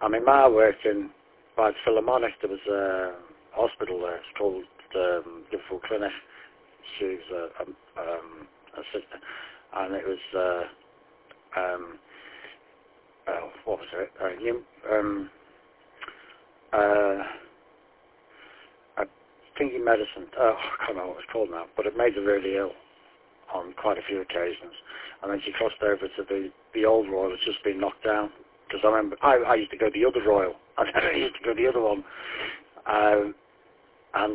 I mean, Ma worked in, by the Philharmonic, there was a hospital there, it's called Liverpool Clinic. She was a sister, and it was, what was it? I think in medicine, I can't remember what it's called now, but it made her really ill on quite a few occasions. And then she crossed over to the old Royal that's just been knocked down. Because I remember, I used to go to the other Royal, and then I used to go to the other one. And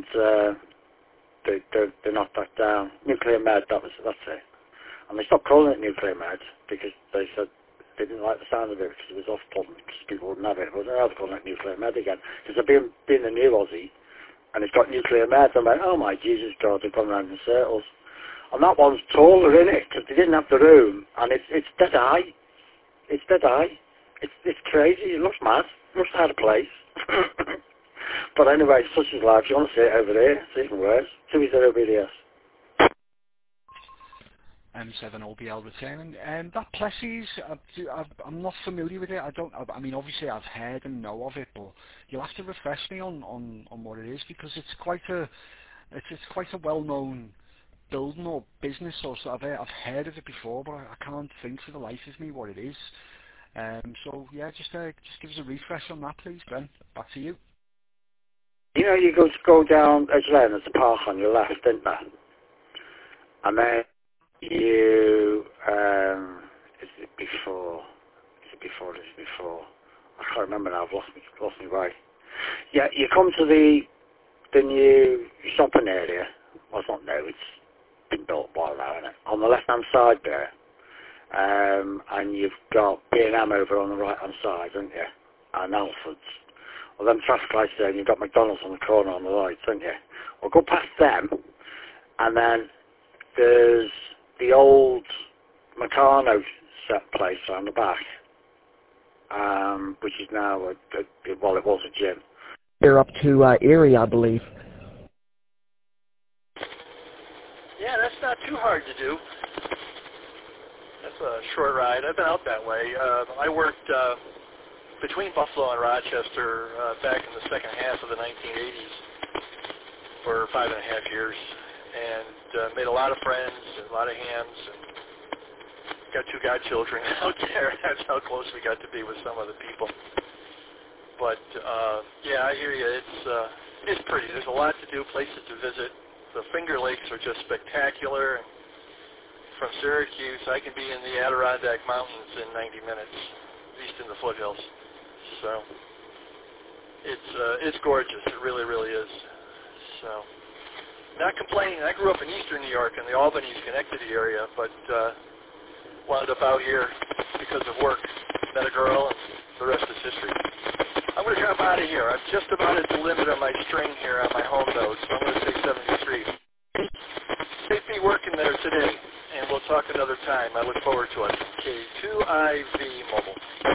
they knocked that down. Nuclear Med, that's it. And they stopped calling it Nuclear Med because they said they didn't like the sound of it because it was off-putting, because people wouldn't have it. But now they're calling it Nuclear Med again. Because they've been a new Aussie, and it's got Nuclear Med. I'm like, oh my Jesus God, they've gone round in circles. And that one's taller, isn't it? Because they didn't have the room, and it's dead high. It's dead high. It's crazy. It looks mad. It looks out of place. But anyway, such is life. You want to see it over there? It's even worse. 2-0-BDS. M7OBL returning. That Plessis, I'm not familiar with it. I mean, obviously I've heard and know of it, but you'll have to refresh me on what it is, because it's quite a well-known building or business, or so. I've heard of it before, but I can't think for the life of me what it is. So yeah, just give us a refresh on that, please, Ben. Back to you. You know, you go down Edge Lane, there's a park on your left, isn't there? And then you, is it before? I can't remember now, I've lost me way. Yeah, you come to the new shopping area. Well, it's not new, it's been built a while now, isn't it? On the left-hand side there. And you've got B&M over on the right-hand side, haven't you? And Alfred's. Well, them traffic lights there, and you've got McDonald's on the corner on the right, haven't you? Well, go past them, and then there's the old Meccano set place on the back, which is now, it was a gym. They're up to Erie, I believe. Yeah, that's not too hard to do. That's a short ride. I've been out that way. I worked between Buffalo and Rochester back in the second half of the 1980s for 5.5 years, and made a lot of friends and a lot of hands, and got 2 godchildren out there. That's how close we got to be with some of the people. But yeah, I hear you. It's pretty. There's a lot to do, places to visit. The Finger Lakes are just spectacular. From Syracuse, I can be in the Adirondack Mountains in 90 minutes, at least in the foothills. So it's gorgeous. It really, really is. So not complaining. I grew up in eastern New York in the Albany, Schenectady area, but wound up out here because of work. Met a girl, and the rest is history. I'm going to jump out of here. I'm just about at the limit of my string here on my home node, so I'm going to say 73. Safe be working there today, and we'll talk another time. I look forward to it. K2IV Mobile.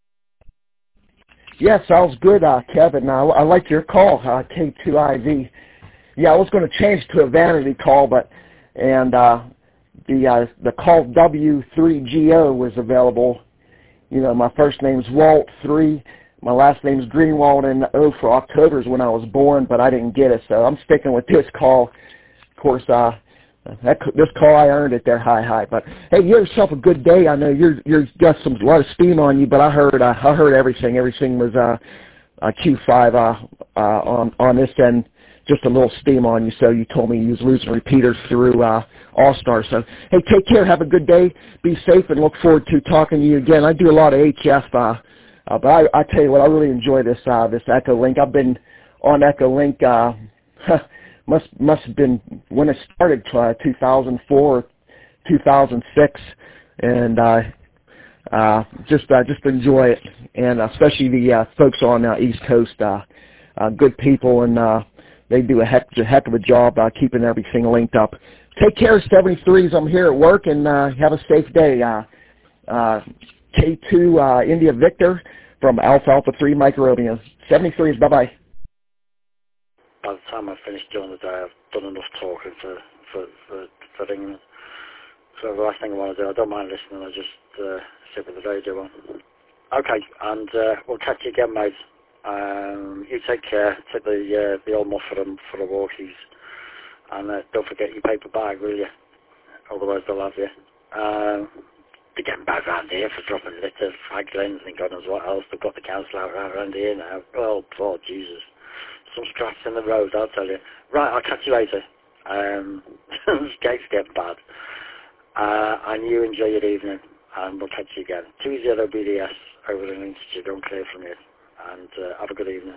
Yeah, sounds good, Kevin. I like your call, K2IV. Yeah, I was going to change to a vanity call, but the call W3GO was available. You know, my first name's Walt 3. My last name's Greenwald, and O for October is when I was born, but I didn't get it, so I'm sticking with this call. Of course, this call I earned it there, hi. But hey, you have yourself a good day. I know you're got a lot of steam on you, but I heard everything. Everything was Q5 on this end. Just a little steam on you. So you told me you was losing repeaters through All-Star. So hey, take care. Have a good day. Be safe, and look forward to talking to you again. I do a lot of HF. But I tell you what, I really enjoy this Echolink. I've been on Echolink, must have been when it started, 2004, 2006, and just enjoy it, and especially the folks on East Coast, good people, and they do a heck of a job keeping everything linked up. Take care, 73s. I'm here at work, and have a safe day. K2 India Victor from Alpha 3 Mike Romeo. 73s, bye-bye. By the time I finish during the day, I've done enough talking for England. So the last thing I want to do, I don't mind listening, I just sit with the radio on. Okay, and we'll catch you again, mate. You take care. Take the old muff for the walkies. And don't forget your paper bag, will you? Otherwise they'll have you. They're getting bad around here for dropping litter, fag lens and God knows what else. They've got the council out around here now. Oh, poor Jesus. Some scraps in the road, I'll tell you. Right, I'll catch you later. This gate's getting bad. And you enjoy your evening, and we'll catch you again. 20BDS over in Institute, don't clear from you. And have a good evening.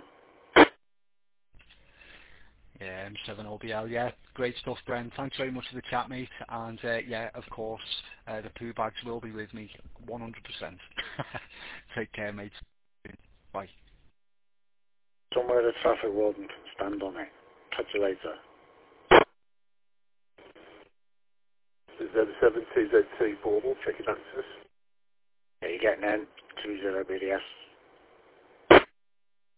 Yeah, M7OBL, yeah. Great stuff, Brent. Thanks very much for the chat, mate. And yeah, of course, the poo bags will be with me 100%. Take care, mate. Bye. Somewhere the traffic warden can stand on it. Catch you later. Z7 TZT Bauble, checking access. Yeah, you're getting in. 20BDS.